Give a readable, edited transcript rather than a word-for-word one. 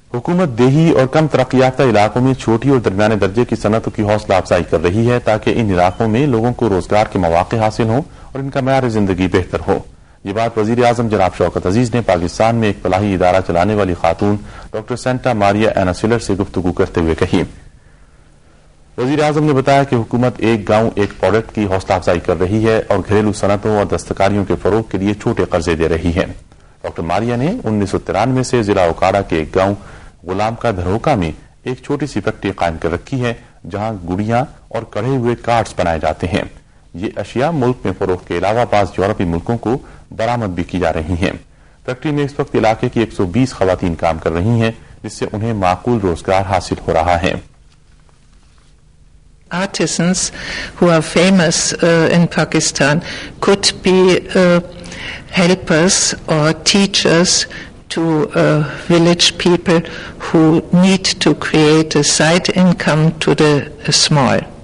حکومت دیہی اور کم ترقی یافتہ علاقوں میں چھوٹی اور درمیانے درجے کی صنعتوں کی حوصلہ افزائی کر رہی ہے تاکہ ان علاقوں میں لوگوں کو روزگار کے مواقع حاصل ہوں اور ان کا معیار زندگی بہتر ہو. یہ بات وزیر اعظم جناب شوکت عزیز نے پاکستان میں ایک فلاحی ادارہ چلانے والی خاتون ڈاکٹر سینٹا ماریا ایناسیلر سے گفتگو کرتے ہوئے کہی. وزیر اعظم نے بتایا کہ حکومت ایک گاؤں ایک پروڈکٹ کی حوصلہ افزائی کر رہی ہے اور گھریلو صنعتوں اور دستکاریوں کے فروغ کے لیے چھوٹے قرضے دے رہی ہے. ڈاکٹر ماریا نے 1993 سے ضلع اوکاڑا کے ایک گاؤں غلام کا دھروکا میں ایک چھوٹی سی فیکٹری قائم کر رکھی ہے جہاں گڑیاں اور کڑھے ہوئے کارڈز بنائے جاتے ہیں. یہ اشیاء ملک میں فروخت کے علاوہ بعض یورپی ملکوں کو برآمد بھی کی جا رہی ہیں. فیکٹری میں اس وقت علاقے کی 120 خواتین کام کر رہی ہیں جس سے انہیں معقول روزگار حاصل ہو رہا ہے. Artisans who are famous in Pakistan could be helpers or teachers to village people who need to create a side income to the small.